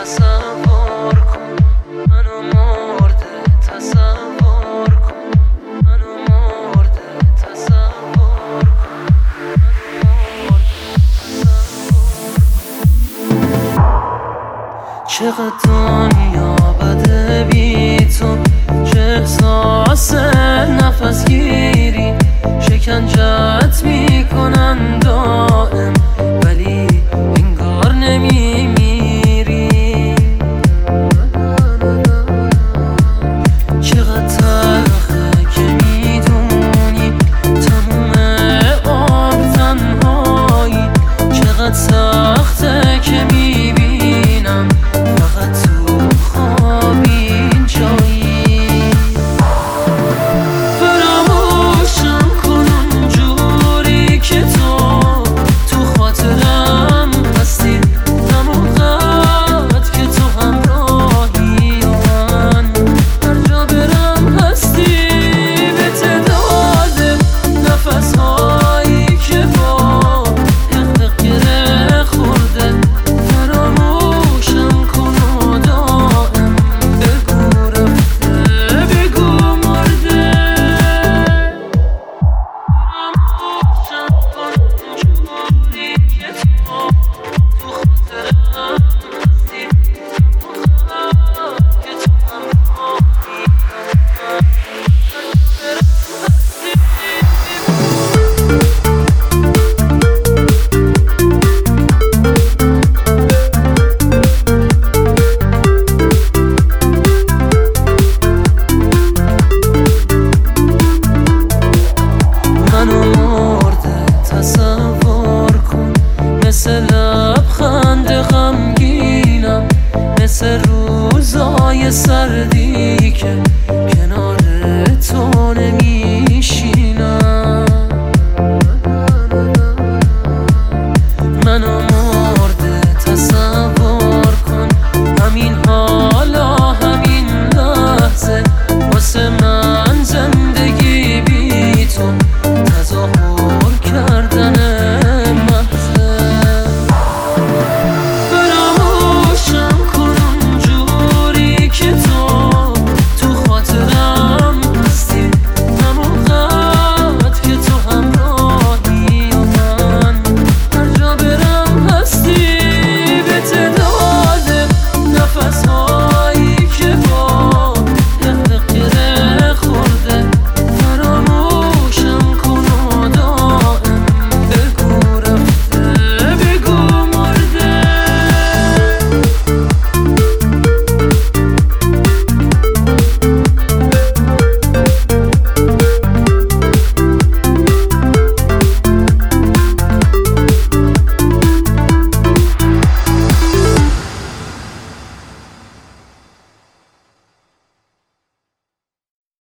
تصور کن منو مرده، تصور کن منو مرده، تصور کن منو مرده. چقدر دنیا بده بی تو، چه احساس نفس گیری شکنجت میکنن دائم، ولی انگار نمیمیری. چقدر تلخه که میدونی تموم عمر تنهایی، چقدر سخته که میبینم فقط تو خواب این جایی. فراموشم کن اونجوری که تو خاطرم هستی، همون قد که تو همراهی و من هر جا برم هستی. به تعداد نفسهایی که با حق گره خورده، فراموشم کن و دائم بگو رفته بگو مرده. فراموشم کن اونجوری که تو خاطرم هستی، همون قد که تو همراهی و من منو مرده، تصور کن مثل لبخند غمگینم، مثل روزای سردی که